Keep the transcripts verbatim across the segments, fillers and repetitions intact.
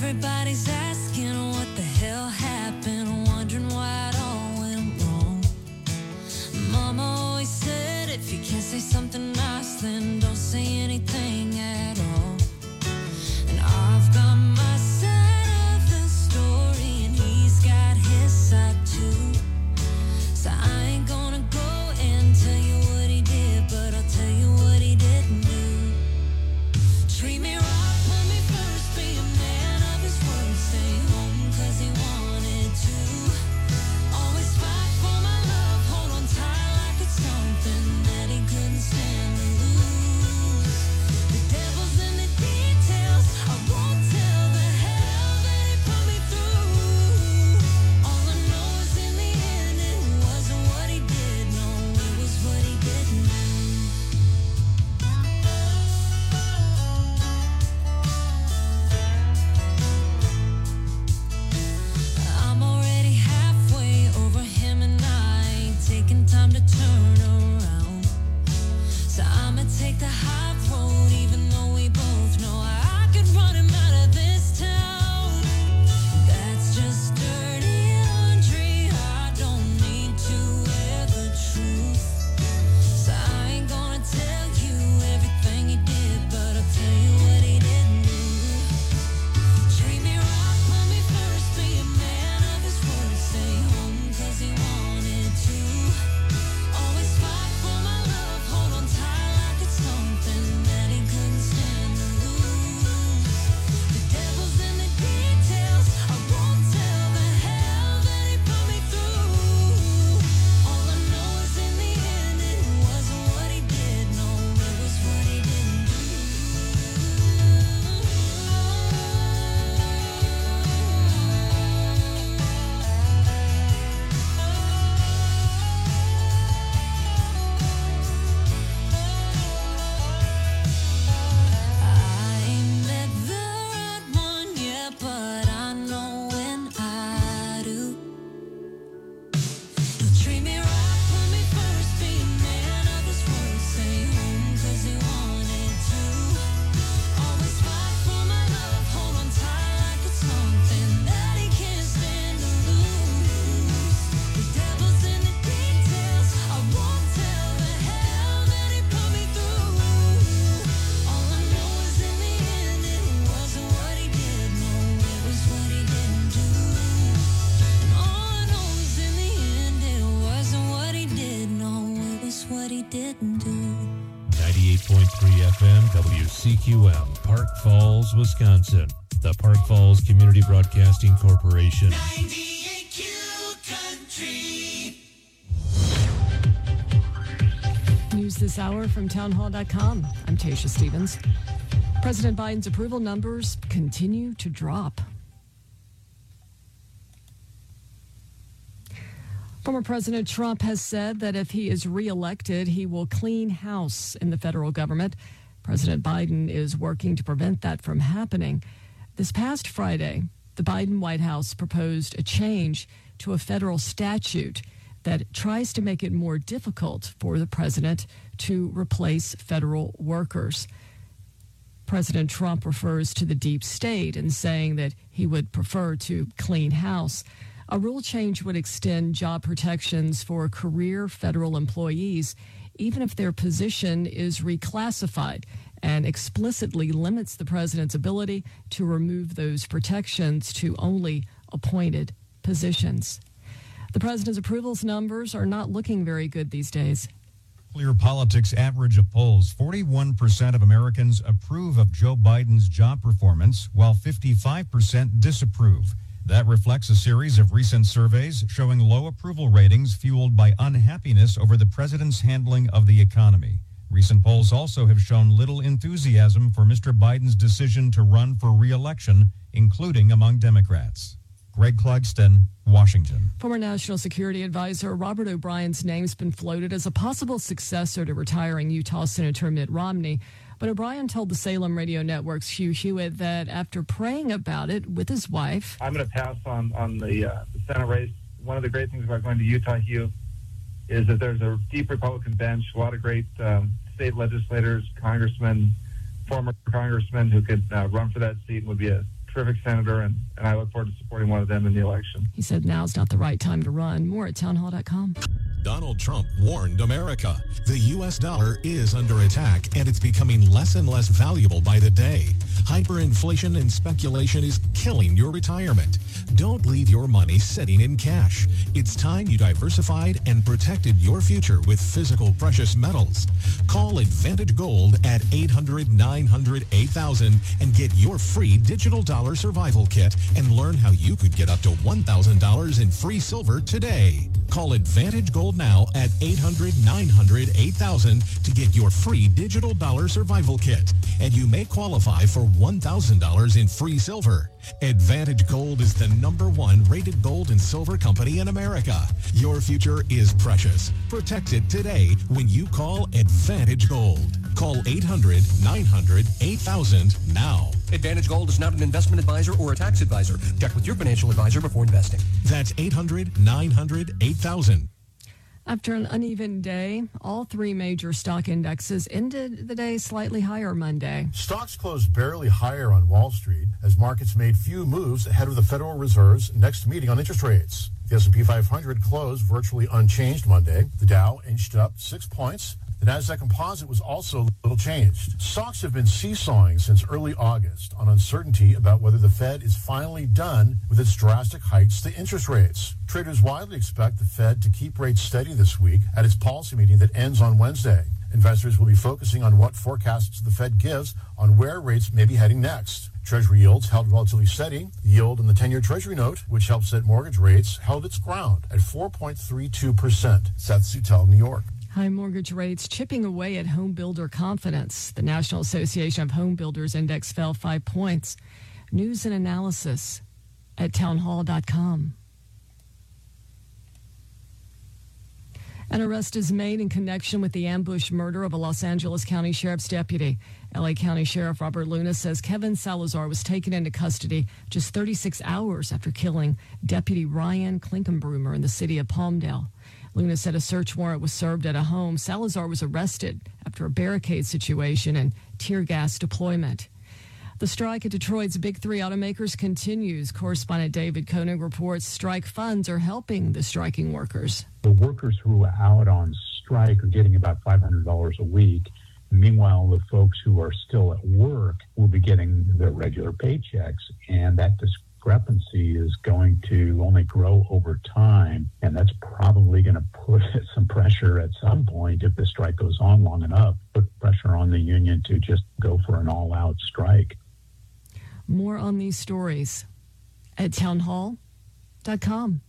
Everybody's asking what the hell happened, wondering why it all went wrong. Mama always said if you can't say something nice, then don't say anything at all. And I've got my side of the story, and he's got his side too. So I ain't gonna go and tell you what he did, but I'll tell you what he didn't do. Treat me right, put me first, be a man of his word, stay home cause he wanted to. Always fight for my love, hold on tight like it's something that he couldn't stand to lose. The devil's in the details, I won't tell the hell that he put me through. All I know is in the end it wasn't what he did, no, it was what he didn't do. I'm already halfway over him and I ain't taking time to turn around. So I'ma take the high road even though we both know I could run him out of this town. That's just dirty laundry, I don't need to wear the truth. So I ain't gonna tell you everything he did, but I'll tell you what he didn't do. Treat me right, put me first, be a man of his word, stay home cause he wanted to. Always fight for my love, hold on tight like it's something that he couldn't stand to lose. The devil's in the details, I won't tell the hell that he put me through. All I know is in the end it wasn't what he did, no, it was what he didn't do. I ain't met the right one yet, but I know when I do. He'll treat me right, put me first, be a man of his word, stay home cause he wanted to. Always fight for my love, hold on tight like it's something that he can't stand to lose. The devil's in the details, I won't tell the hell that he put me through. All I know is in the end it wasn't what he did, no, it was what he didn't do. And all I know is in the end it wasn't what he did, no, it was what he didn't do. ninety-eight point three F M W C Q M, Park Falls, Wisconsin. The Park Falls Community Broadcasting Corporation. ninety-eight Q Country. News this hour from townhall dot com. I'm Tasha Stevens. President Biden's approval numbers continue to drop. Former President Trump has said that if he is reelected, he will clean house in the federal government. President Biden is working to prevent that from happening. This past Friday, the Biden White House proposed a change to a federal statute that tries to make it more difficult for the president to replace federal workers. President Trump refers to the deep state and saying that he would prefer to clean house. A rule change would extend job protections for career federal employees, even if their position is reclassified, and explicitly limits the president's ability to remove those protections to only appointed positions. The president's approvals numbers are not looking very good these days. Clear Politics average of polls, forty-one percent of Americans approve of Joe Biden's job performance, while fifty-five percent disapprove. That reflects a series of recent surveys showing low approval ratings fueled by unhappiness over the president's handling of the economy. Recent polls also have shown little enthusiasm for Mister Biden's decision to run for re-election, including among Democrats. Greg Clugston, Washington. Former National Security Advisor Robert O'Brien's name's been floated as a possible successor to retiring Utah Senator Mitt Romney. But O'Brien told the Salem Radio Network's Hugh Hewitt that after praying about it with his wife... I'm going to pass on, on the, uh, the Senate race. One of the great things about going to Utah, Hugh, is that there's a deep Republican bench, a lot of great um, state legislators, congressmen, former congressmen who could uh, run for that seat and would be a terrific senator, and, and I look forward to supporting one of them in the election. He said now's not the right time to run. More at townhall dot com. Donald Trump warned America. The U S dollar is under attack, and it's becoming less and less valuable by the day. Hyperinflation and speculation is killing your retirement. Don't leave your money sitting in cash. It's time you diversified and protected your future with physical precious metals. Call Advantage Gold at eight hundred, nine hundred, eight thousand and get your free digital dollar survival kit and learn how you could get up to one thousand dollars in free silver today. Call Advantage Gold now at eight hundred, nine hundred, eight thousand to get your free digital dollar survival kit. And you may qualify for one thousand dollars in free silver. Advantage Gold is the number one rated gold and silver company in America. Your future is precious. Protect it today when you call Advantage Gold. Call eight hundred, nine hundred, eight thousand now. Advantage Gold is not an investment advisor or a tax advisor. Check with your financial advisor before investing. That's eight hundred, nine hundred, eight thousand. After an uneven day, all three major stock indexes ended the day slightly higher Monday. Stocks closed barely higher on Wall Street as markets made few moves ahead of the Federal Reserve's next meeting on interest rates. The S and P five hundred closed virtually unchanged Monday. The Dow inched up six points. The Nasdaq Composite was also little changed. Stocks have been seesawing since early August on uncertainty about whether the Fed is finally done with its drastic hikes to interest rates. Traders widely expect the Fed to keep rates steady this week at its policy meeting that ends on Wednesday. Investors will be focusing on what forecasts the Fed gives on where rates may be heading next. Treasury yields held relatively steady. The yield on the ten-year Treasury note, which helps set mortgage rates, held its ground at four point three two percent. Seth Sutel, New York. High mortgage rates chipping away at home builder confidence. The National Association of Home Builders Index fell five points. News and analysis at townhall dot com. An arrest is made in connection with the ambush murder of a Los Angeles County Sheriff's deputy. L A County Sheriff Robert Luna says Kevin Salazar was taken into custody just thirty-six hours after killing Deputy Ryan Klinkenbroomer in the city of Palmdale. Luna said a search warrant was served at a home. Salazar was arrested after a barricade situation and tear gas deployment. The strike at Detroit's Big Three automakers continues. Correspondent David Koenig reports strike funds are helping the striking workers. The workers who are out on strike are getting about five hundred dollars a week. Meanwhile, the folks who are still at work will be getting their regular paychecks, and that discrepancy is going to only grow over time, and that's probably going to put some pressure at some point, if the strike goes on long enough, put pressure on the union to just go for an all-out strike. More on these stories at townhall dot com.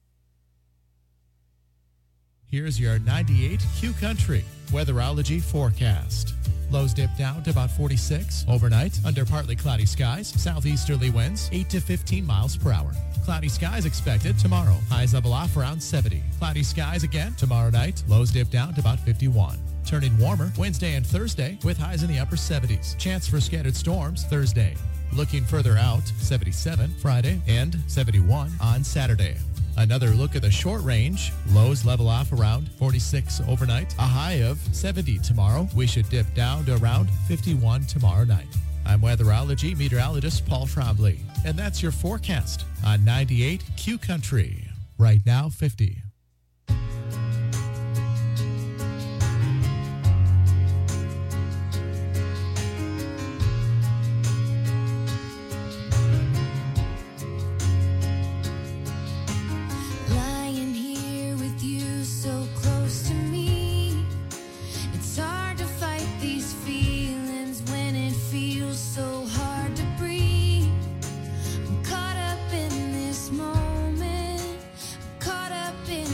Here's your ninety-eight Q Country weatherology forecast. Lows dip down to about forty-six. Overnight, under partly cloudy skies, southeasterly winds eight to fifteen miles per hour. Cloudy skies expected tomorrow. Highs level off around seventy. Cloudy skies again tomorrow night. Lows dip down to about fifty-one. Turning warmer Wednesday and Thursday with highs in the upper seventies. Chance for scattered storms Thursday. Looking further out, seventy-seven Friday and seventy-one on Saturday. Another look at the short range. Lows level off around forty-six overnight. A high of seventy tomorrow. We should dip down to around fifty-one tomorrow night. I'm weatherology meteorologist Paul Trombley. And that's your forecast on ninety-eight Q Country. Right now, fifty. Caught up in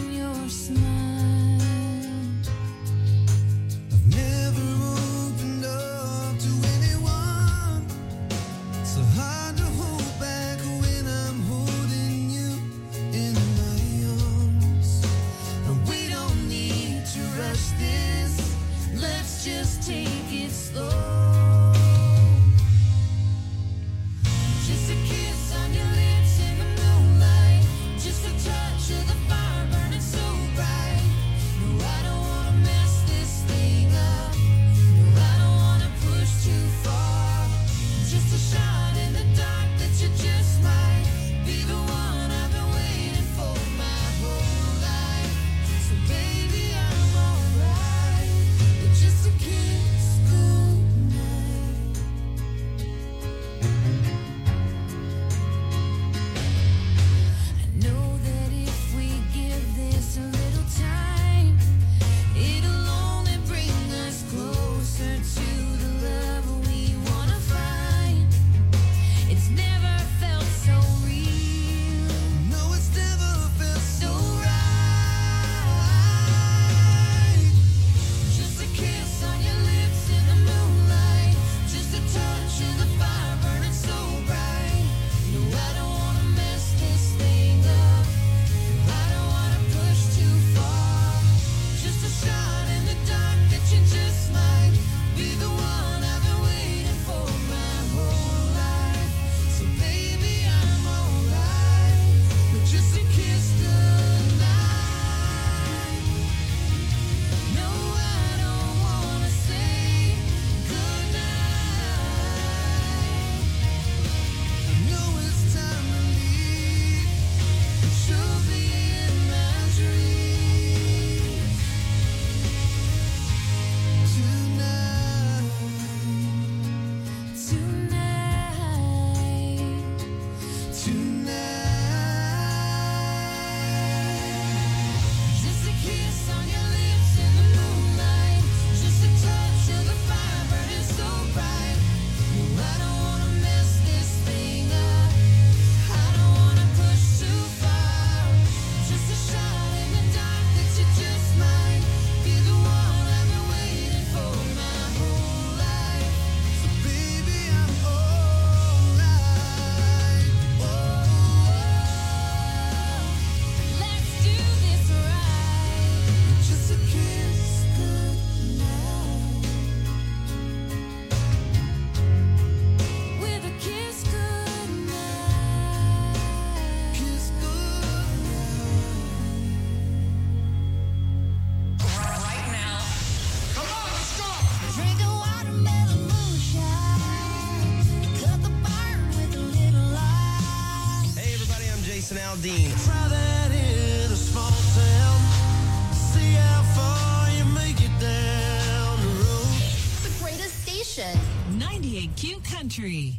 Geraldine. Try that in a small town. See how far you make it down the road. The greatest station. ninety-eight Q Country.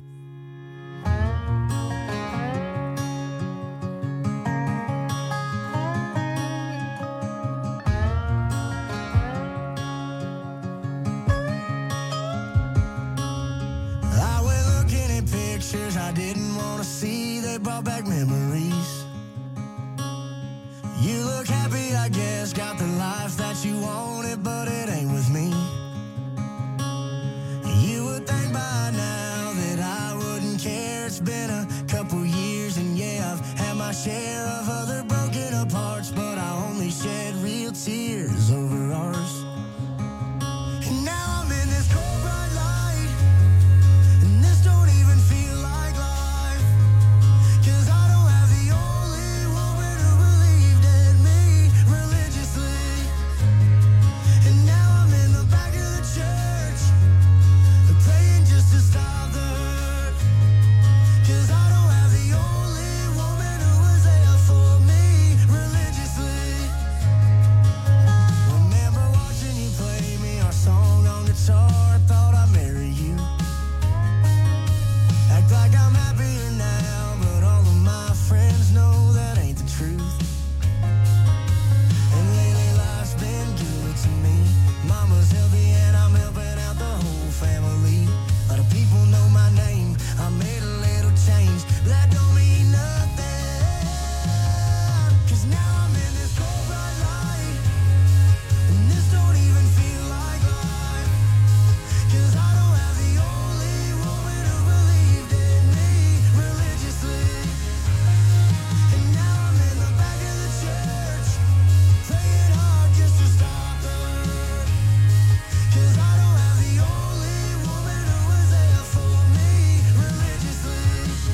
I went looking at pictures I didn't want to see. They brought back memories. You look happy, I guess. Got the life that you wanted, but it ain't with me. You would think by now that I wouldn't care. It's been a couple years, and yeah, I've had my share of other broken aparts, but I only shed real tears over ours. And now I'm in this cold bright light, and this don't even feel like life. 'Cause I don't have the only woman who believed in me religiously. And now I'm in the back of the church, praying just to stop the hurt. 'Cause I don't have the only woman who was there for me religiously. Remember watching you play me our song on guitar. I thought I'd marry you. Act like I'm happier now, but all of my friends know that ain't the truth. And lately life's been good to me. Mama's healthy and I'm helping out the whole family. A lot of people know my name. I made a little change, but that don't mean nothing. 'Cause now I'm in this cold bright light, and this don't even feel like life. 'Cause I don't have the only woman who believed in me religiously. And now I'm in the back of the church, praying hard just to stop the hurt. 'Cause I don't have the only woman who was there for me religiously.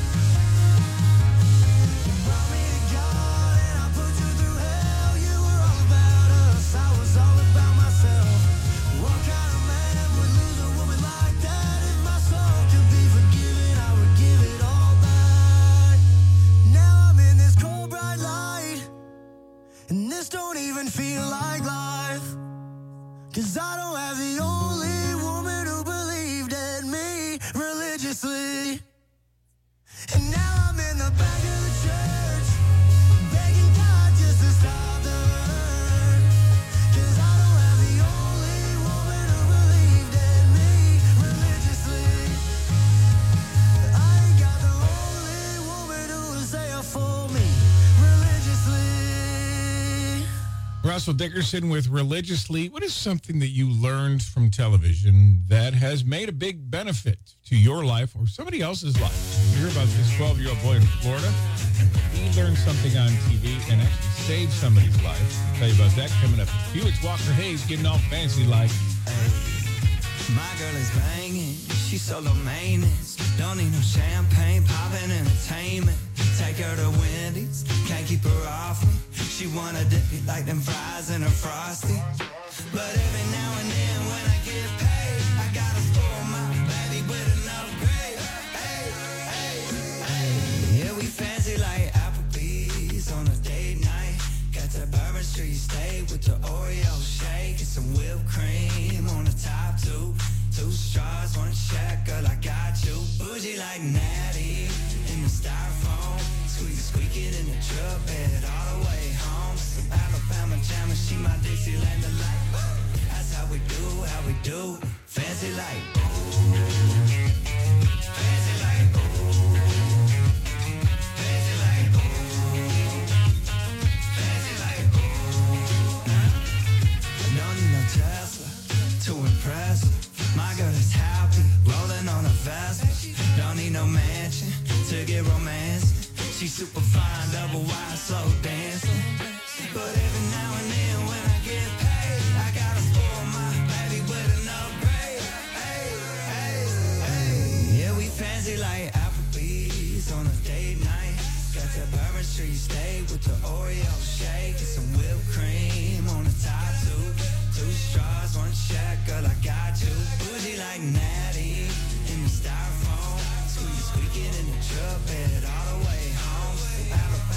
You brought me to God and I put you through hell. You were all about us, I was all about myself. What kind of man would lose a woman like that? If my soul could be forgiven, I would give it all back. Now I'm in this cold bright light, and this don't even feel like life. 'Cause I don't have the only woman who believed in me religiously. And now I'm in the back of the church, begging God just to stop the hurt. 'Cause I don't have the only woman who believed in me religiously. I ain't got the only woman who was there for me religiously. Russell Dickerson with Religiously. What is something that you learned from television that has made a big benefit to your life or somebody else's life? You hear about this twelve-year-old boy in Florida. He learned something on T V and actually saved somebody's life. I'll tell you about that coming up. Felix Walker Hayes getting all fancy like. My girl is banging, she's solo maintenance. Don't need no champagne, poppin' entertainment. Take her to Wendy's, can't keep her off me. She wanna dip it like them fries in her Frosty. But every now and then when I get paid, I gotta spoil my baby with an upgrade. Hey, hey, hey. Yeah, we fancy like Applebee's on a date night. Got that Bourbon Street steak with the Oreo shake and some whipped cream on the top two. Two straws, one check, girl, I got you. Bougie like Natty in the styrofoam. Squeak, squeaking in the truck bed all the way home. Some Alabama jammer, she my Dixieland delight. That's how we do, how we do. Fancy like, fancy like, fancy like, fancy like. Don't need no Tesla to impress her. My girl is happy, rolling on a Vespa. Don't need no mansion to get romance. She's super fine, double wide, slow dancing. But every now and then when I get paid, I gotta spoil my baby with an upgrade. Hey, hey, hey. Yeah, we fancy like Applebee's on a date night. Got that Bourbon Street steak with the Oreo shake and some whipped cream on the top two. Two straws, one check, girl, I got you. Bougie like Natty in the styrofoam. Squeak, squeaking in the truck bed all the way home. Alabama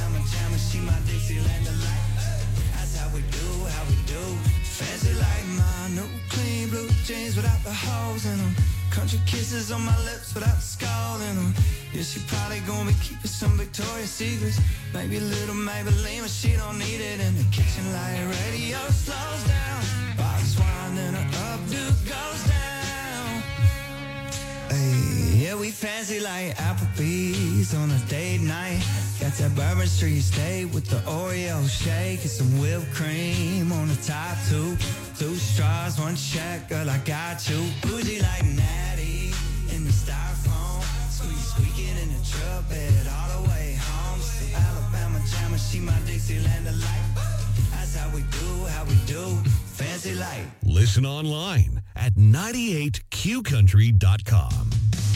she my Dixieland delight. That's how we do, how we do. Fancy like my new clean blue jeans without the holes in them. Country kisses on my lips without the skull in them. Yeah, she probably gonna be keeping some Victoria's Secrets. Maybe a little Maybelline, but she don't need it. In the kitchen light radio slows down. Box wine, then her updo goes down. Hey, yeah, we fancy like Applebee's on a date night. Got that Bourbon Street steak with the Oreo shake and some whipped cream on the top two. Two straws, one check, girl, I got you. Bougie like Natty in the styrofoam. Squeak, squeaking in the truck bed all the way home. Alabama jammer, she my Dixieland delight. That's how we do, how we do. Fancy like. Listen online at ninety-eight q country dot com.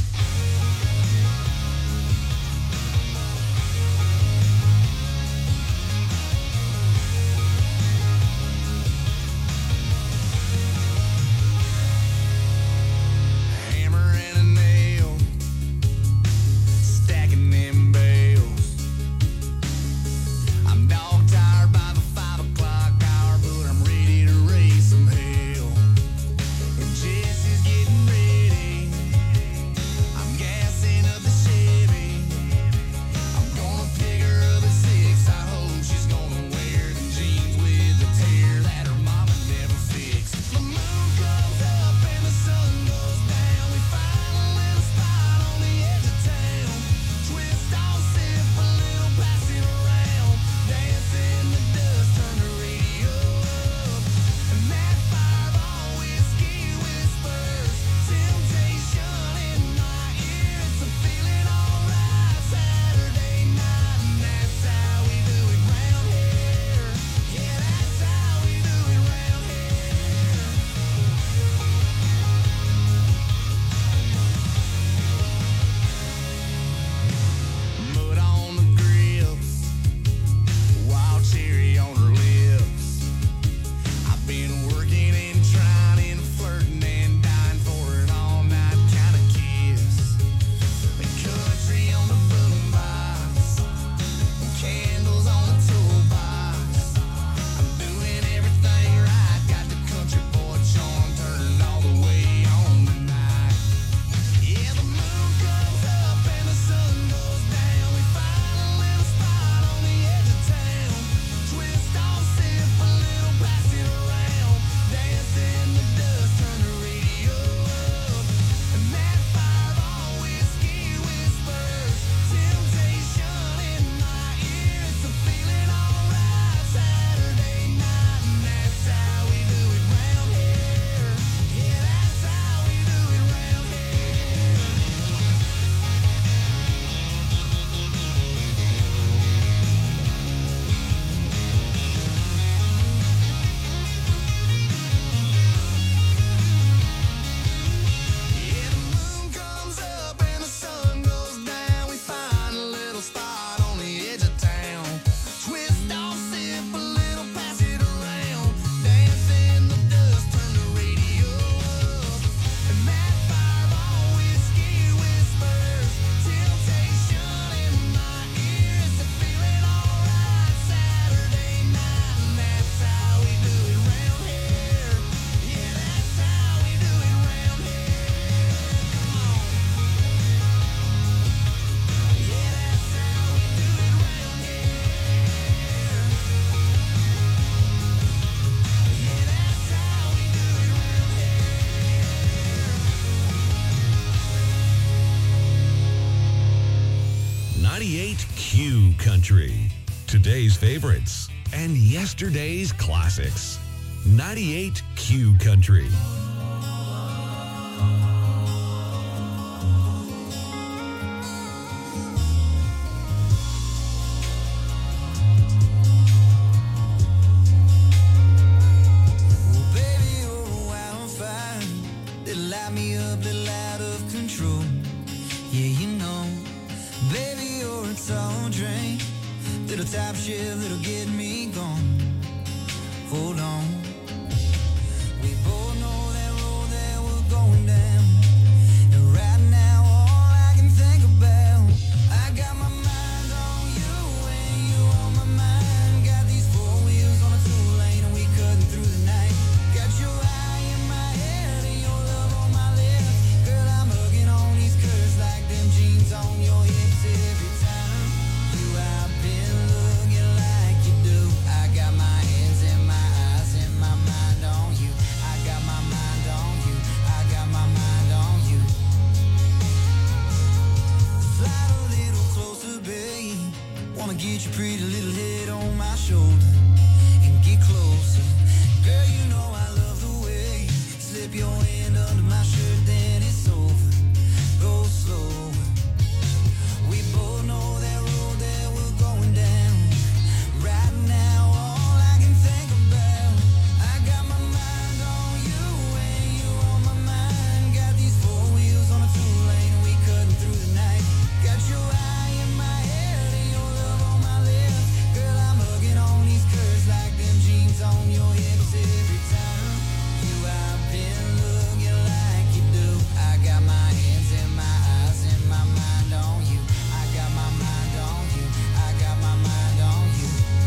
Hammer and a nail, stacking them bales. I'm dog tired by the five o'clock hour, but I'm ready to raise some hell. And Jesse's getting ready. I'm gassing up the Chevy. I'm gonna pick her up at six. I hope she's gonna wear the jeans with the tear that her mama never fixed. The moon comes up and the sun goes down. We find a little spot on the edge of town. Twist on, sip a little, pass it around. Dance in the dust, turn the radio up. And that fireball whiskey whispers temptation in my ear. It's a feeling alright Saturday night, and that's how we do it round here. Yeah, that's how we do it round here. Mud on the grips, wild cherry on her lips. I've been working and trying and flirting and dying for an all-night kind of kiss. The country on the boombox, candles on the toolbox. I'm doing everything right, got the country boy charm turned all the way on tonight. Yeah, the moon comes up and the sun goes down. We find a little spot on the edge of town. Twist on, sip a little, pass it around. Dance in the dust, turn the radio up. And that fireball whiskey whispers temptation in my ear. It's a feeling alright Saturday night, and that's how we do it round here. Yeah, that's how we do it round here. Yeah, the moon comes up and the sun goes down. We find a little spot on the edge of town. Twist off, sip a little, pass it around. Dance in the dust, turn the radio up. And that fireball whiskey whispers temptation in my ear. It's a feeling alright Saturday night, and that's how we do it round here. Yeah, that's how we do it round here. Come on. Yeah, that's how we do it round here. Yeah, that's how we do it round here. ninety-eight Q Country. Today's favorites and yesterday's classics. ninety-eight Q Country. Well, baby, you're a wildfire that light me up, that light of control. Yeah, you know, baby, you're a tall drink, little top shelf that'll get me gone. Hold on, we both know that road that we're going down. And right now, all I can think about, I got my mind on you and you on my mind. get your pretty little head on my shoulder and get closer. Girl, you know I love the way you slip your hand under my shirt, then it's over. Go slow. We both know that road that we're going down. Right now, all I can think about, I got my mind on you and you on my mind. Got these four wheels on a two lane, we cutting through the night. Got your eye in my head and your love on my lips. Girl, I'm hugging on these curves like them jeans on your hips every time. You, I've been looking like you do. I got my hands and my eyes and my mind on you. I got my mind on you. I got my mind on you.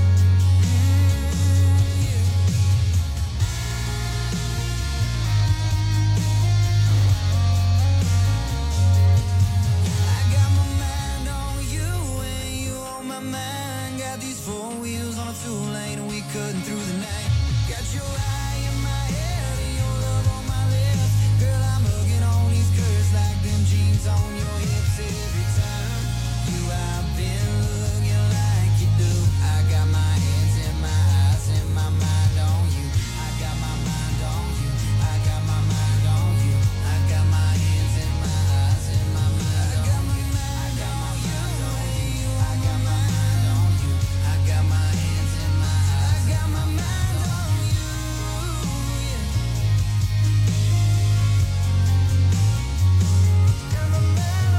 I got my mind on you and you on my mind. Got these four wheels on a two lane and we cutting through the night. Got your eye in my head and your love on my lips. Girl, I'm hugging on these curves like them jeans on your hips every time. You, I've been looking like you do. I got my hands and my eyes and my mind on you. I got my mind on you. I got my mind on you. I got my hands and my eyes and my mind on you. I got my mind on you. I got my mind on you. I got my hands and my eyes. I got my mind on you. Yeah. Got my mind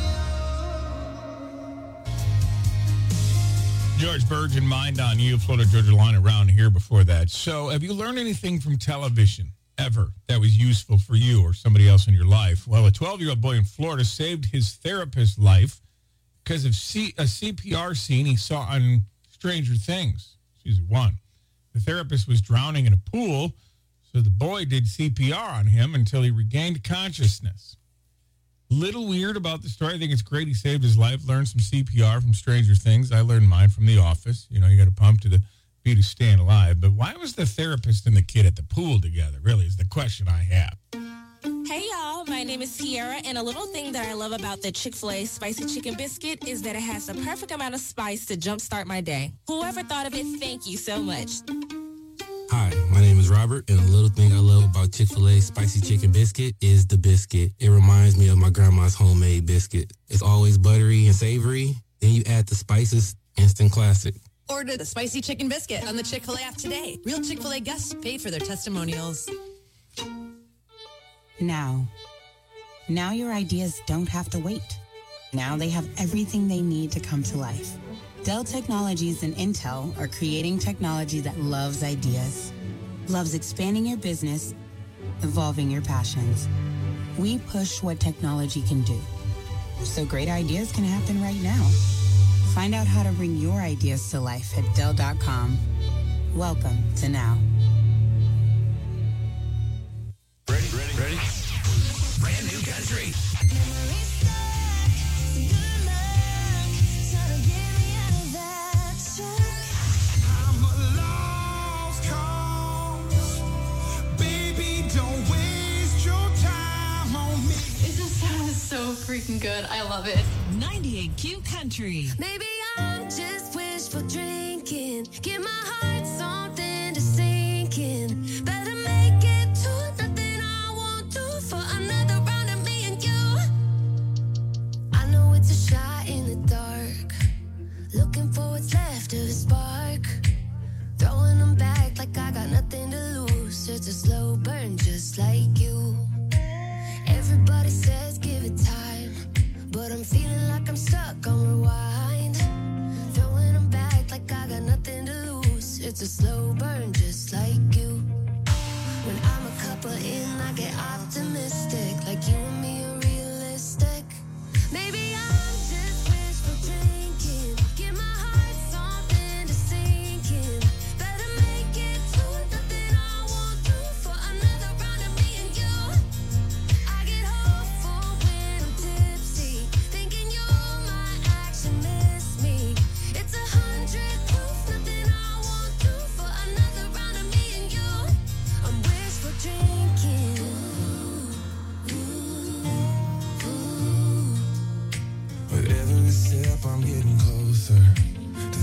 on you. George Burgeon, Mind on You, Florida Georgia Line around here before that. So have you learned anything from television ever that was useful for you or somebody else in your life? Well, a twelve-year-old boy in Florida saved his therapist's life because of C- a C P R scene he saw on Stranger Things. Season one. The therapist was drowning in a pool, so the boy did C P R on him until he regained consciousness. Little weird about the story. I think it's great he saved his life, learned some C P R from Stranger Things. I learned mine from The Office. You know, you got to pump to the beat of staying alive. But why was the therapist and the kid at the pool together, really, is the question I have. Hey y'all, my name is Sierra, and a little thing that I love about the Chick-fil-A Spicy Chicken Biscuit is that it has the perfect amount of spice to jumpstart my day. Whoever thought of it, thank you so much. Hi, my name is Robert, and a little thing I love about Chick-fil-A Spicy Chicken Biscuit is the biscuit. It reminds me of my grandma's homemade biscuit. It's always buttery and savory. Then you add the spices, instant classic. Order the Spicy Chicken Biscuit on the Chick-fil-A app today. Real Chick-fil-A guests pay for their testimonials. Now. Now your ideas don't have to wait. Now they have everything they need to come to life. Dell Technologies and Intel are creating technology that loves ideas, loves expanding your business, evolving your passions. We push what technology can do, so great ideas can happen right now. Find out how to bring your ideas to life at Dell dot com. Welcome to Now. Ready? Ready? Ready? Brand new country. I'm a lost cause. Baby, don't waste your time on me. This sounds so freaking good. I love it. ninety-eight Q Country. Maybe I'm just wishful drinking. Give my heart something to sink in. Better make it to nothing I won't do for another round of me and you. I know it's a shot in the dark. Looking for what's left of a spark. Throwing them back like I got nothing to lose. It's a slow burn just like you. Everybody says give it time, but I'm feeling like I'm stuck on rewind. Throwing them back like I got nothing to lose. It's a slow burn just like you. When I'm a couple in, I get optimistic. Like you and me are realistic. Maybe I'm just wishful drinking. Give my heart something to sink in. Better make it to nothing I won't do for another round of me and you. I get hopeful when I'm tipsy, thinking you might actually miss me. It's a hundred proof, nothing I won't do for another round of me and you. I'm wishful drinking. Ooh, ooh, ooh. With every sip, I'm getting closer to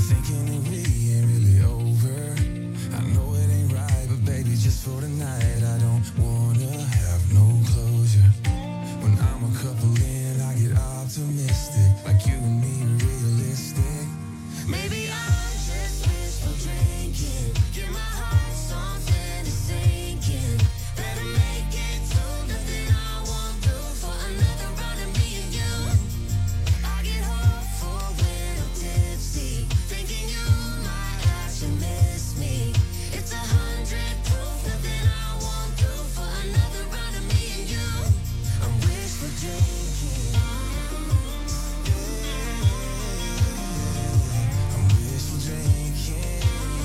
for tonight. I don't wanna have no closure. When I'm a couple in, I get optimistic. Like you and me, realistic. Maybe I'm just wishful drinking. Give my heart something to sink in. Better make it to nothing I won't do for another round of me and you. I get hopeful when I'm tipsy, thinking you might actually miss me. It's a hundred proof, nothing I won't do for another round of me and you. I'm wishful drinking. I'm wishful drinking.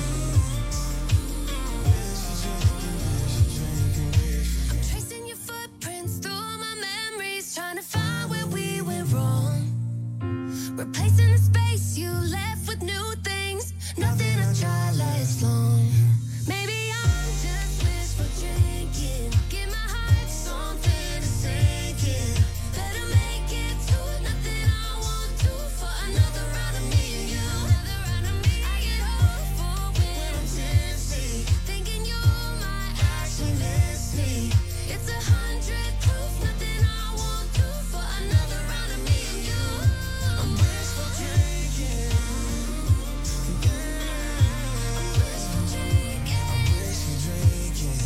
I'm tracing your footprints through my memories, trying to find where we went wrong. Replacing the space you left with new things. Nothing I try lasts long. Maybe I'm just wishful drinking. Give my heart something to sink in. Better make it to nothing I won't do for another round of me and you. Another round of me. I get hopeful when I'm tipsy, thinking you might actually miss me. It's a hundred proof, nothing I won't do for another round of me and you. I'm wishful drinking. I'm wishful drinking. I'm wishful drinking.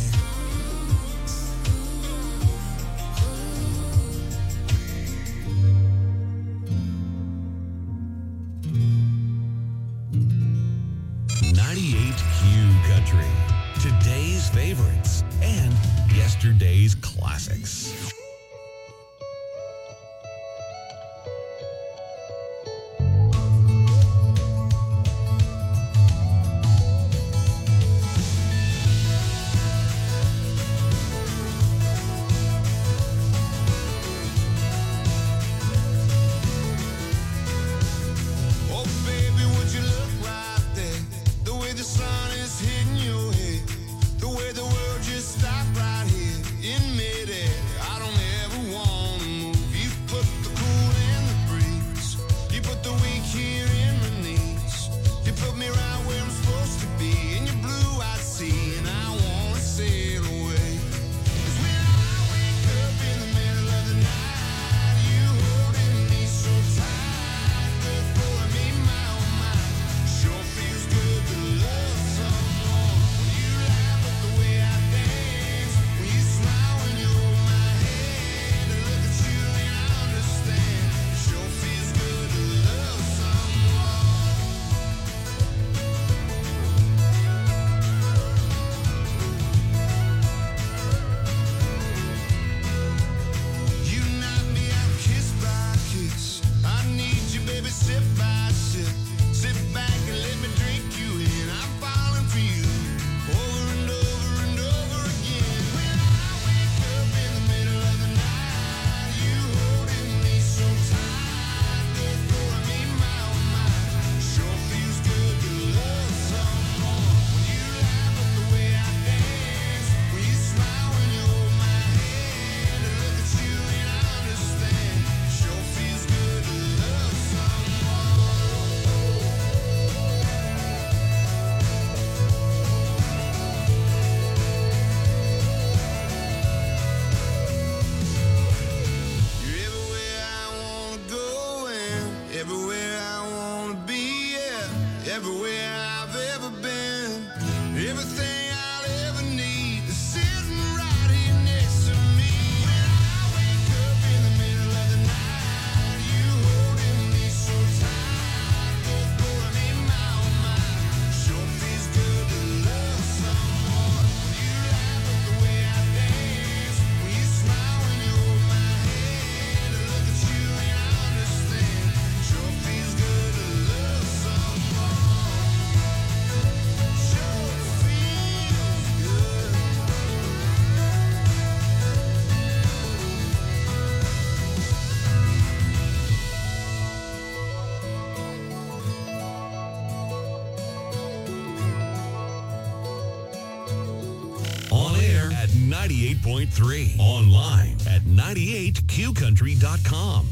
ninety-eight Q Country. Today's favorites and yesterday's classics. Oh, baby, would you look right there? The way the sun is hitting your head. The way the world just stopped right here in midair. I don't ever want to move. You put the cool in the breeze. You put the weak here in my knees. You put me right where I'm supposed to be in your blue-eyed sea, and I want to sail away. 'Cause when I wake up in the middle of the night, you holding me so tight, the thought of me, my oh my, sure feels good to love someone. When you laugh at the way I dance, when you smile when you hold my hand, and look at you and I understand, sure feels good to love someone. You knock me out kiss by kiss. I need you, baby, sip by sip. Sit back and let me drink you in. I'm falling for you over and over and over again. When I wake up in the middle of the night, you holding me so tight, the thought of me, my oh my, sure feels good to love someone. When you laugh at the way I dance, when you smile when you hold my hand, and look at you and I understand, sure feels good to love someone. You're everywhere I wanna go and everywhere I wanna be, yeah. Everywhere I've ever been, everything I'll ever need is sitting right here next to me. When I wake up in the middle of the night, you holding me so tight, the thought of me, my oh my, sure feels good to love someone. When you laugh at the way I dance, when you smile when you hold my hand, and look at you and I understand, sure feels good to love someone. Sure feels good. On air at ninety-eight point three. Online at ninety-eight Q country dot com.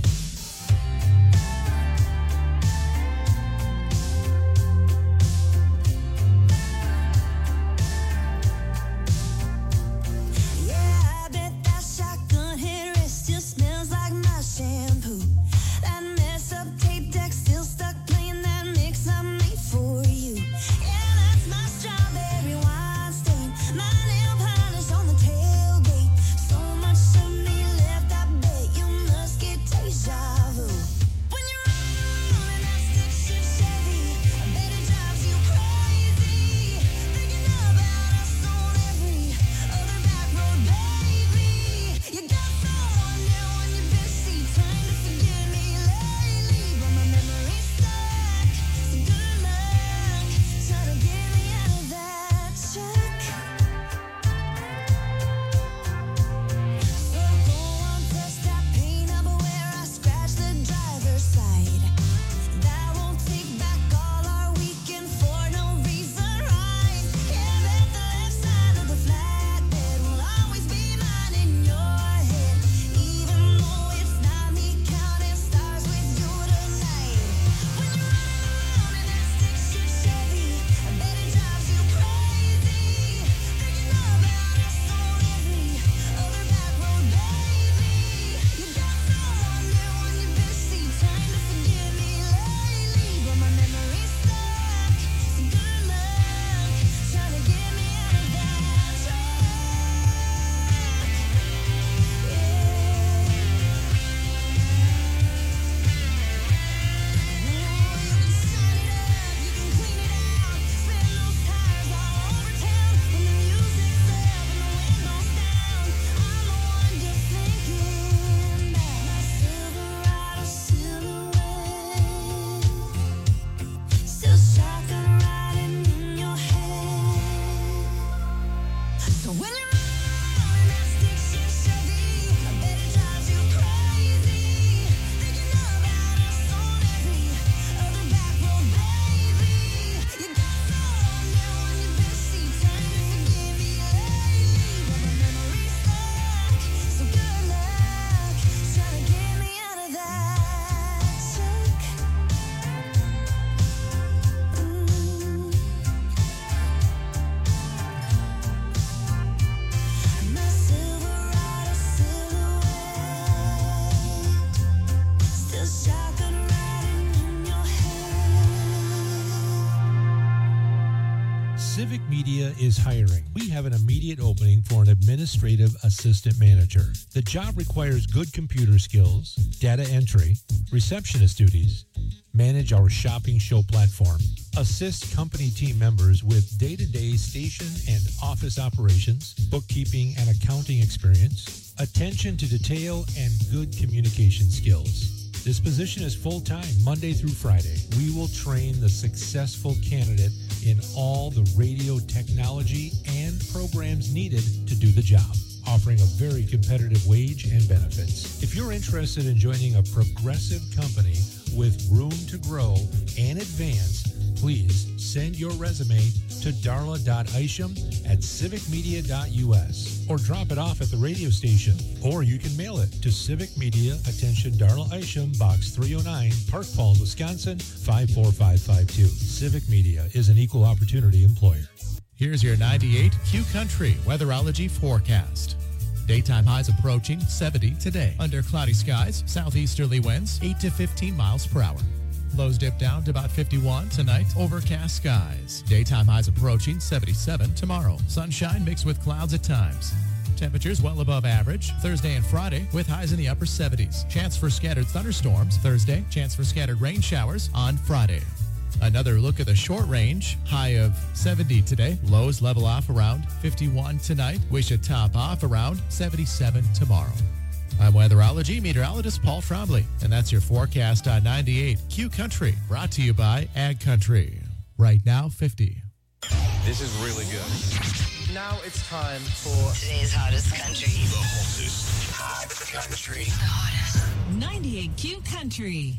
Civic Media is hiring. We have an immediate opening for an administrative assistant manager. The job requires good computer skills, data entry, receptionist duties, manage our shopping show platform, assist company team members with day-to-day station and office operations, bookkeeping and accounting experience, attention to detail, and good communication skills. This position is full-time, Monday through Friday. We will train the successful candidate in all the radio technology and programs needed to do the job, offering a very competitive wage and benefits. If you're interested in joining a progressive company with room to grow and advance, please send your resume to darla dot isham at civic media dot u s or drop it off at the radio station. Or you can mail it to Civic Media, attention Darla Isham, Box three oh nine, Park Falls, Wisconsin, five four five five two. Civic Media is an equal opportunity employer. Here's your ninety-eight Q Country weatherology forecast. Daytime highs approaching seventy today. Under cloudy skies, southeasterly winds eight to fifteen miles per hour. Lows dip down to about fifty-one tonight. Overcast skies. Daytime highs approaching seventy-seven tomorrow. Sunshine mixed with clouds at times. Temperatures well above average Thursday and Friday with highs in the upper seventies. Chance for scattered thunderstorms Thursday. Chance for scattered rain showers on Friday. Another look at the short range. High of seventy today. Lows level off around fifty-one tonight. We should top off around seventy-seven tomorrow. I'm weatherology meteorologist Paul Trombley, and that's your forecast on ninety-eight Q Country, brought to you by Ag Country. Right now, fifty. This is really good. Now it's time for today's hottest country. The hottest hot country. The hottest. ninety-eight Q Country.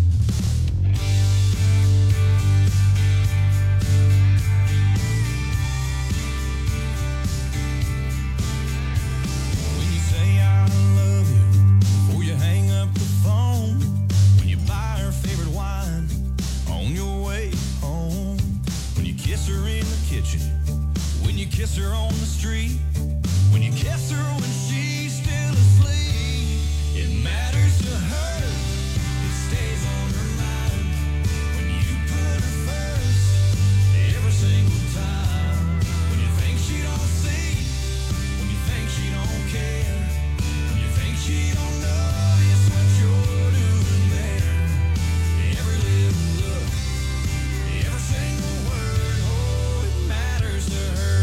When you say I love you before you hang up the phone, when you buy her favorite wine on your way home, when you kiss her in the kitchen, when you kiss her on the street, when you kiss her when she's still asleep, it matters to her, it stays on her mind, when you put her first every single time, when you think she don't see, when you think she don't care, when you think she don't notice what you're doing there, every little look, every single word, oh, it matters to her.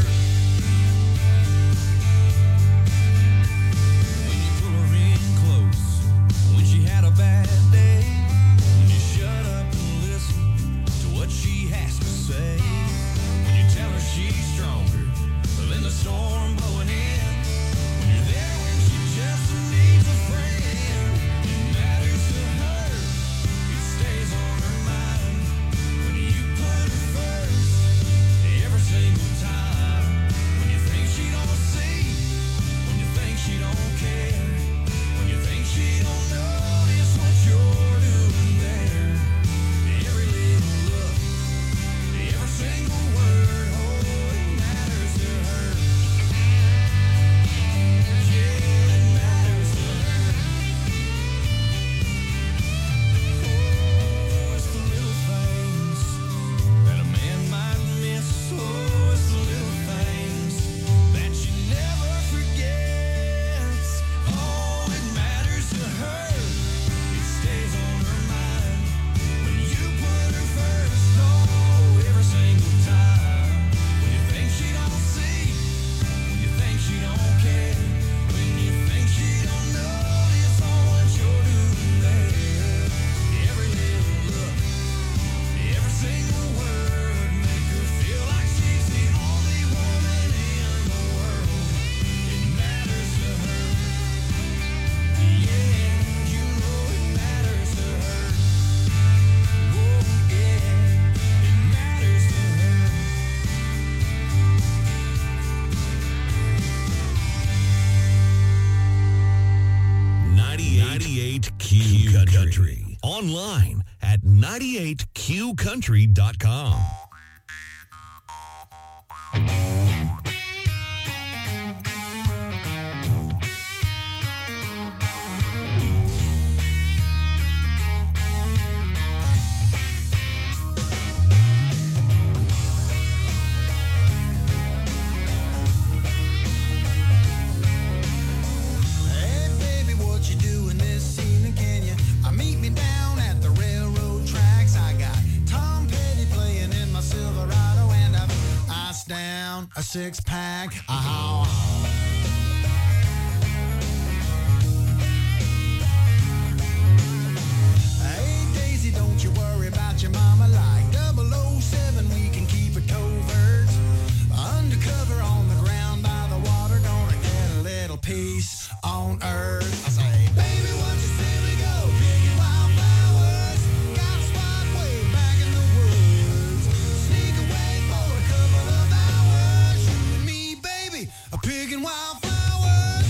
When you pull her in close, when she had a bad day, when you shut up and listen to what she has to say, when you tell her she's stronger than the storm blowing in, when you're there when she just needs a friend, it matters to her, it stays on her mind, when you put her first every single time, when you think she don't see, when you think she don't care, when you think she don't notice what you're doing there, every little look, every single word, oh, it matters to her. Yeah, it matters to her. Oh, it's the little things that a man might miss. Oh, it's the little things that she never forgets. Oh, it matters to her. It stays on her mind when you put her first. Oh, every single time. When you think she don't see, when you think she don't care, when you think she don't notice all what you're doing there. Every little look, every single word, make her feel like she's the only woman in the world. It matters to her. Yeah, you know it matters to her. Oh, yeah, it matters to her. ninety-eight Q Country. Online at ninety-eight Q country dot com. a six pack. Oh. Hey, Daisy, don't you worry about your mama. Like double oh seven, we can keep it covert. Undercover on the ground by the water, gonna get a little peace on earth. I say, baby, what you say we go picking wildflowers? Got a spot way back in the woods. Sneak away for a couple of hours. You and me, baby, a picking wildflowers.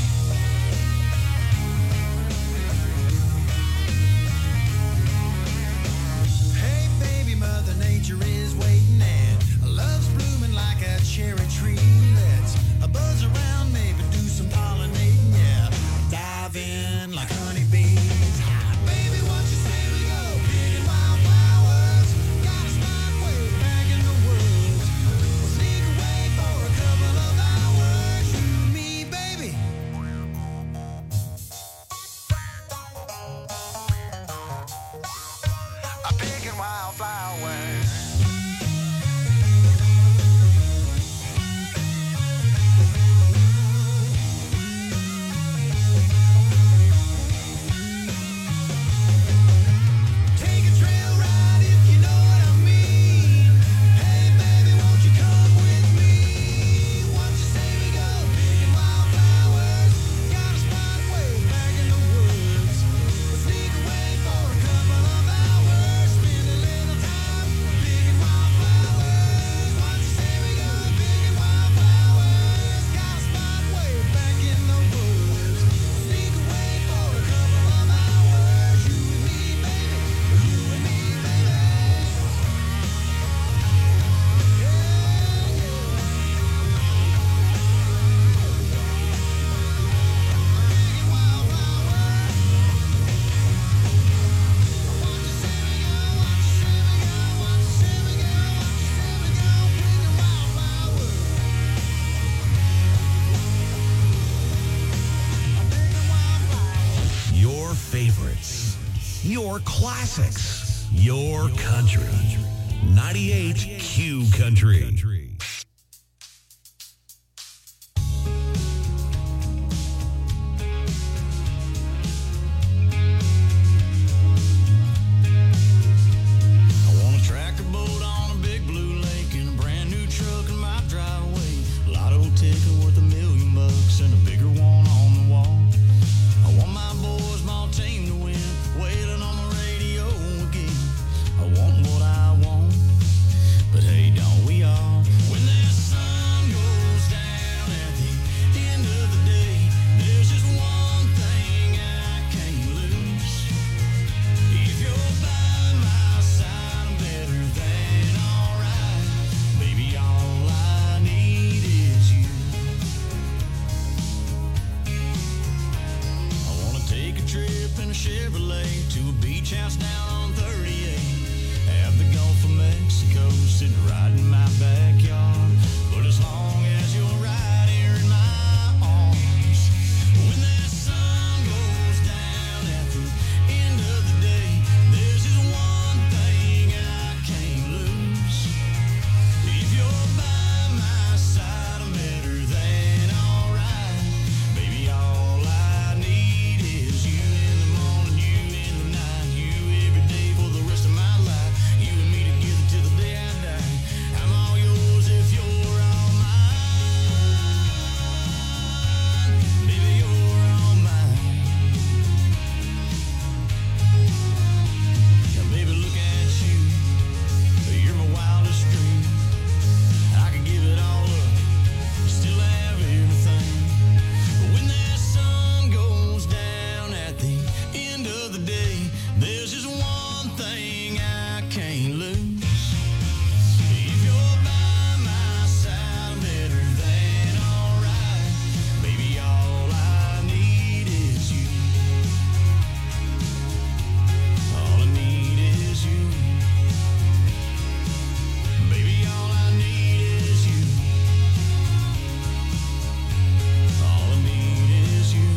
Hey, baby, Mother Nature is waiting and love's blooming like a cherry tree. Let's a buzz around, maybe do some pollinating, yeah. Dive in like honeybees. Baby, what you say we go picking wildflowers? Got a spot way back in the woods. We'll sneak away for a couple of hours. You and me, baby. I'm picking wildflowers. Take a trail ride if you know what I mean. Hey, baby, won't you come with me? What you say we go picking wildflowers? Got a spot way back in the woods. We'll sneak away for a couple of hours. Spend a little time picking wildflowers. What you say we go picking wildflowers? Got a spot way back in the woods. Sneak away for a couple of hours. You and me, baby. You and me, baby. Your favorites, your classics, your country. ninety-eight Q Country. I want a tractor boat on a big blue lake and a brand new truck in my driveway. Lotto ticket worth a million bucks and a bigger one on the wall. I want my boys, my team to win, wailing on the radio again. I want what I want, but hey, don't we all? When that sun goes down at the end of the day, there's just one thing I can't lose. If you're by my side, I'm better than alright. Baby, all I need is you. I wanna take a trip in a Chevrolet to a beach house down on thirty-eight. Have the Gulf of Mexico sitting right in my backyard. But as long as you're right here in my arms, when that sun goes down at the end of the day, there's just one thing I can't lose. If you're by my side, I'm better than alright. Baby, all I need is you in the morning, you in the night, you every day for the rest of my life. You and me together till the day I die. I'm all yours if you're all mine. Baby, you're all mine. Now, baby, look at you. You're my wildest dream. I could give it all up, still have everything. But when that sun goes down at the end of the day, there's just one thing I can't lose. If you're by my side, I'm better than alright. Baby, all I need is you. All I need is you. Baby, all I need is you. All I need is you.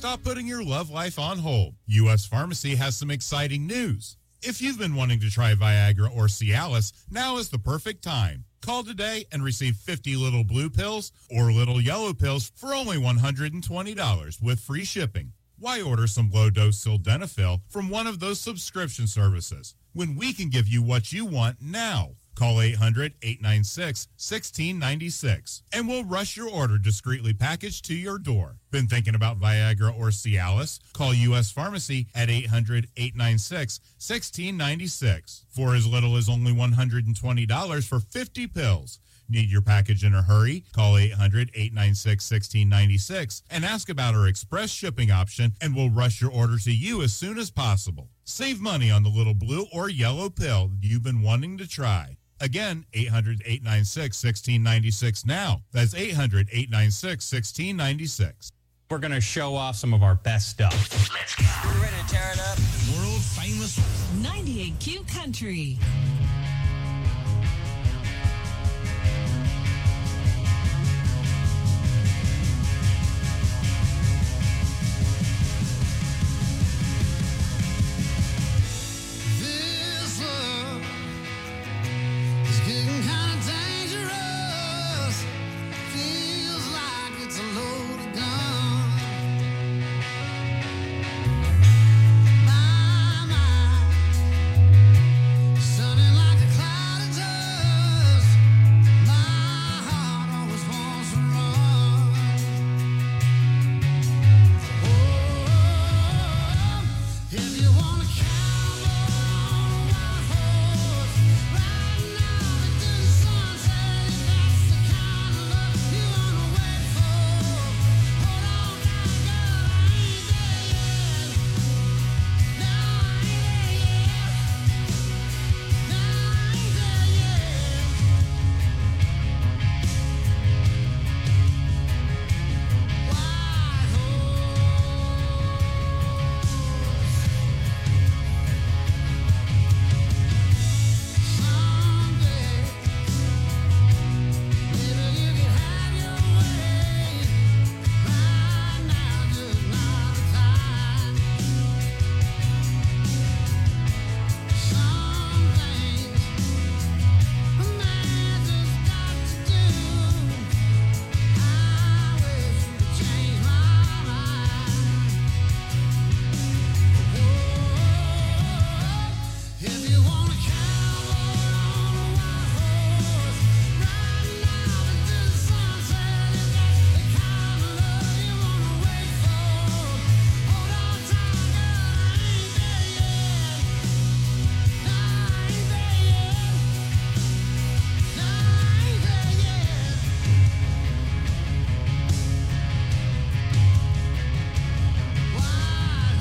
Stop putting your love life on hold. U S Pharmacy has some exciting news. If you've been wanting to try Viagra or Cialis, now is the perfect time. Call today and receive fifty little blue pills or little yellow pills for only one hundred twenty dollars with free shipping. Why order some low-dose sildenafil from one of those subscription services when we can give you what you want now? Call eight hundred, eight nine six, one six nine six and we'll rush your order discreetly packaged to your door. Been thinking about Viagra or Cialis? Call U S Pharmacy at eight hundred, eight nine six, one six nine six. For as little as only one hundred twenty dollars for fifty pills. Need your package in a hurry? Call eight hundred, eight nine six, one six nine six and ask about our express shipping option, and we'll rush your order to you as soon as possible. Save money on the little blue or yellow pill you've been wanting to try. Again, eight hundred, eight nine six, one six nine six now. That's eight hundred, eight nine six, one six nine six. We're going to show off some of our best stuff. Let's go. We're ready to tear it up. World famous ninety-eight Q Country. This love is getting kind of dangerous. Feels like it's a loaded gun. My mind, sunning like a cloud of dust. My heart always wants to run. Oh, if you wanna cowboy on a white horse, riding out into the sunset, if that's the kind of love you wanna wait for, hold on tight, girl, I ain't there yet. No, I ain't there yet. No, I ain't there yet. White someday, maybe you can have your way. Right now, just not the time. Some things a man just got to do. I wish you could change my mind. If you want a cowboy on a white horse, riding out into the sunset, if that's the kind of love you wanna wait for, hold on tight, girl, I ain't there yet. No, I ain't there yet. No, I ain't there yet. White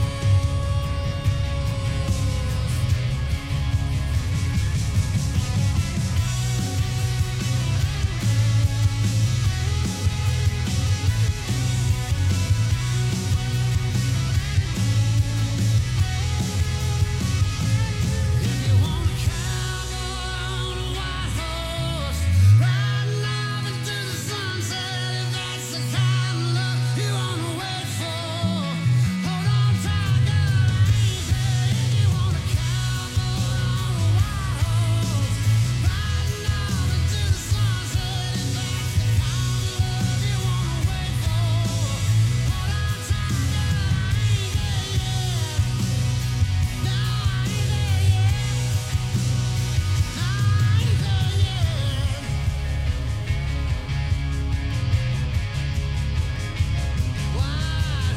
If you want a cowboy on a white horse, riding out into the sunset, if that's the kind of love you wanna wait for, hold on tight, girl, I ain't there. If you want a cowboy on a white horse, riding out into the sunset, if that's the kind of love you wanna wait for, hold on tight, girl, I ain't there yet. No, I ain't there yet. No, I ain't there yet. White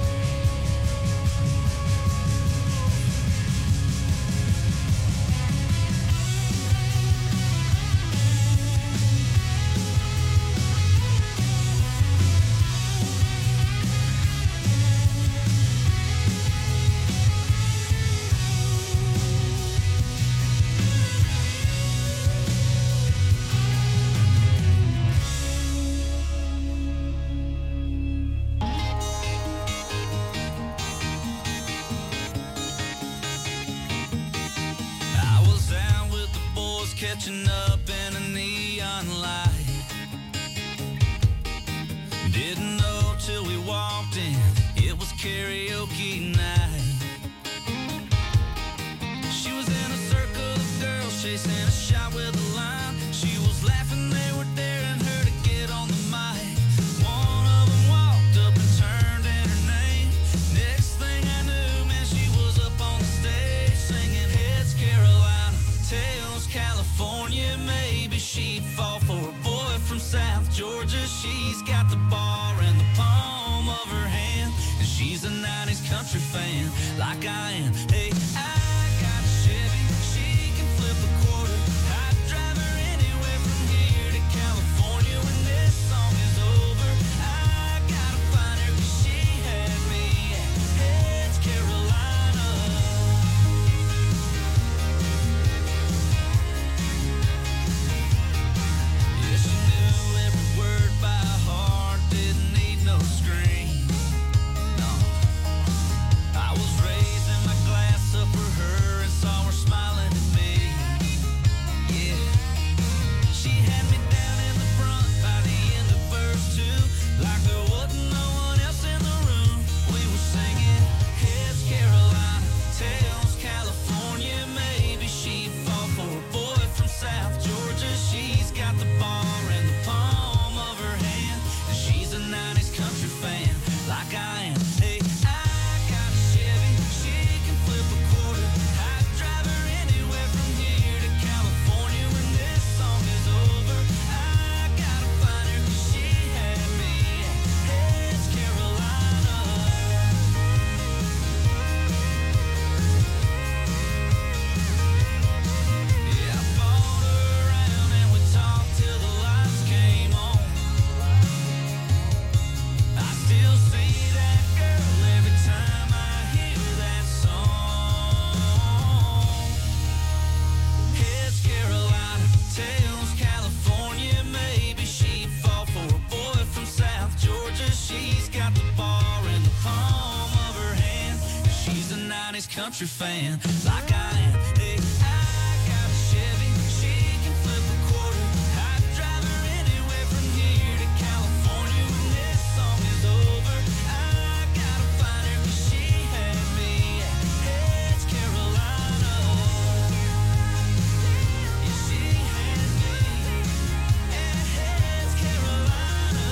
I was out with the boys catching up in a neon light. Didn't know till we walked in she'd fall for a boy from South Georgia. She's got the bar in the palm of her hand, and she's a nineties country fan like I am. Hey, I got a Chevy, she can flip a quarter. I'd drive her anywhere from here to California when this song is over. I gotta find her 'cause she had me at Heads, Carolina. Yeah, she knew every word by heart, didn't need no screen. No, I was raising my glass up for her and saw her smiling at me. Yeah, she had me down in the front by the end of verse two, like there wasn't no one else in the room. We were singing Heads, Carolina, Tails, California. Maybe she'd fall for a boy from South Georgia. She's got the bar in the palm of her hand, and she's a nineties country fan like I am. Hey, I got a Chevy, she can flip a quarter. I'd drive her anywhere from here to California when this song is over. I gotta find her 'cause she had me at Heads, Carolina. Yeah, I followed her around and we talked till the lights came on. I still see that girl every time I hear that song. Heads, Carolina, Tails, California. Maybe she'd fall for a boy from South Georgia. She's got the bar in the palm of her hand, and she's a nineties country fan like I am. Hey, I got a Chevy, she can flip a quarter. I'd drive her anywhere from here to California when this song is over. I gotta find her 'cause she had me at Heads, Carolina. Yeah, she had me at Heads, Carolina.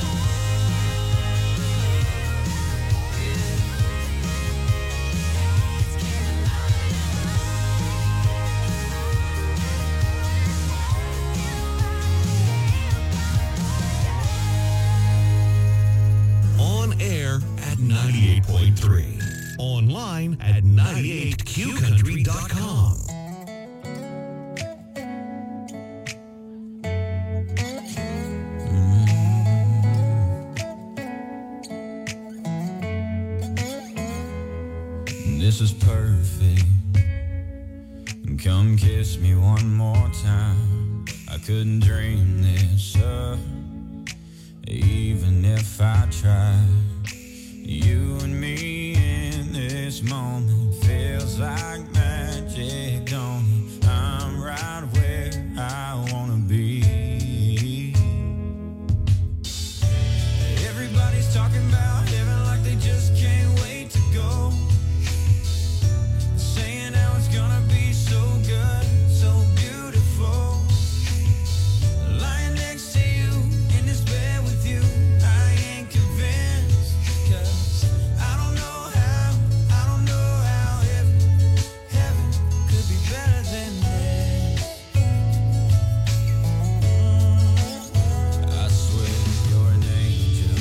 On air at ninety-eight point three. Online at ninety-eight q country dot com. This is perfect. Come kiss me one more time. I couldn't dream this up, even if I tried. You and me in this moment feels like magic, don't it? I'm right where I wanna be. Everybody's talking about heaven like they just can't wait to go. Saying how it's gonna be so good, so beautiful. Lying next to you in this bed with you, I ain't convinced. 'Cause I don't know how, I don't know how heaven, heaven could be better than this. I swear you're an angel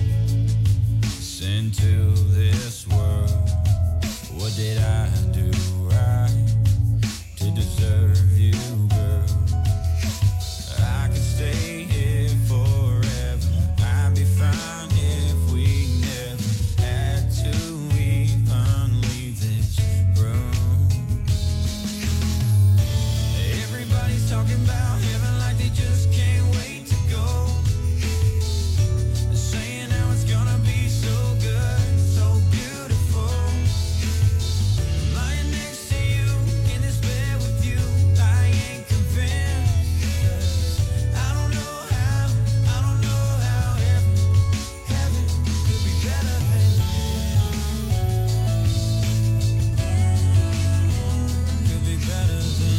sent to this world. What did I do right to deserve you, girl? I could stay here forever. I'd be fine if we never had to even leave this room. Everybody's talking about heaven like they just can't wait to go. Saying how it's gonna be so good, so beautiful. Lying next to you in this bed with you, I ain't convinced. 'Cause I don't know how, I don't know how heaven, heaven could be better than this. Could be better than this.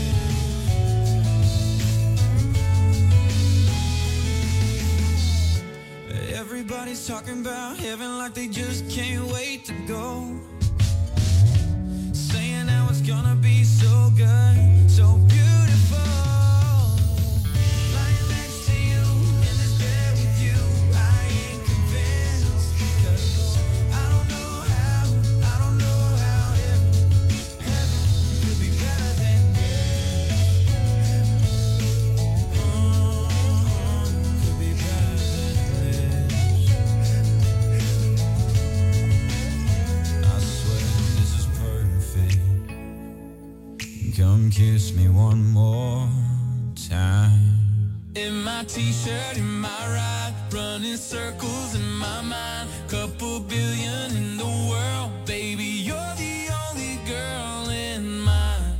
Everybody's talking about heaven like they just can't wait to go. Saying how it's gonna be so good, so beautiful. Come kiss me one more time. In my t-shirt, in my ride, running circles in my mind. Couple billion in the world, baby, you're the only girl in mine.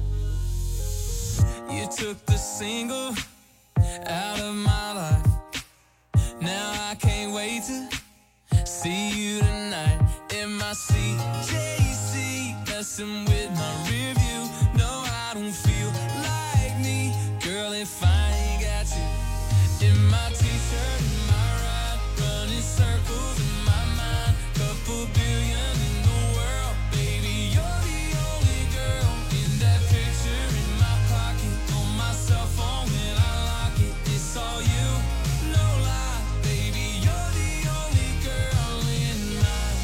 You took the single out of my life. Now I can't wait to see you tonight. In my C J C, messing with my rear view. No, I don't feel like me, girl, if I ain't got you. In my t-shirt, in my ride, running circles in my mind. Couple billion in the world, baby, you're the only girl. In that picture in my pocket, on my cell phone when I lock it, it's all you, no lie, baby, you're the only girl in mine.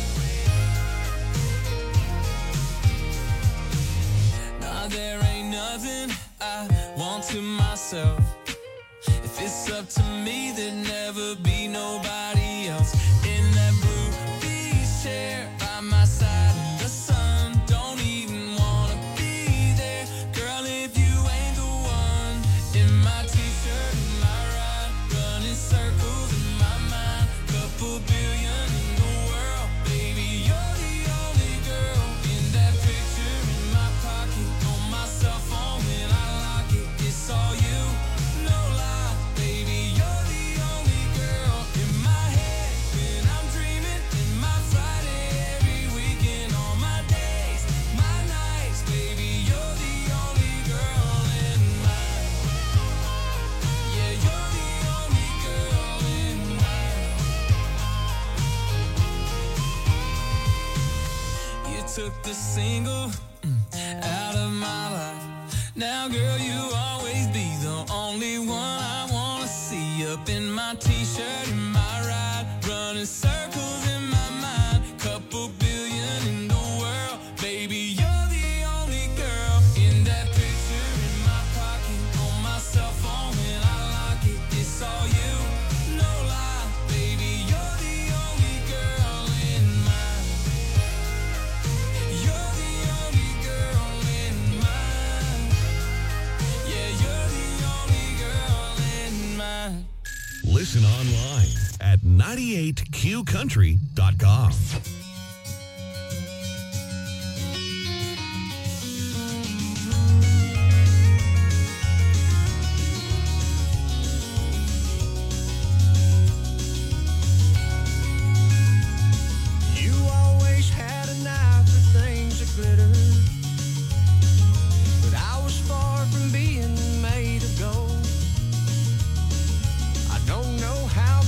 Nah, there ain't nothing I want to myself. If it's up to me, there'd never be nobody else. In that blue beach chair by my side, the sun don't even wanna be there. Girl, if you ain't the one. In my t-shirt, in my ride, running circles in my mind. Couple billion in the world, baby, you're the only girl. In that picture in my pocket, on my cell phone when I lock it, it's all you, no lie, baby, you're the only girl. In my head when I'm dreaming, in my Friday every weekend, on my days, my nights, baby, you're the only girl in mine. Yeah, you're the only girl in mine. You took the single mm, out of my life. Now, girl, you always be the only one I wanna see. Up in my t-shirt, in my ride, running circles in my mind. Couple billion in the world, baby, you're the only girl. In that picture in my pocket, on my cell phone when I lock it, it's all you, no lie, baby, you're the only girl in mine. You're the only girl in mine. Yeah, you're the only girl in mine. Listen online at ninety-eight Q country dot com.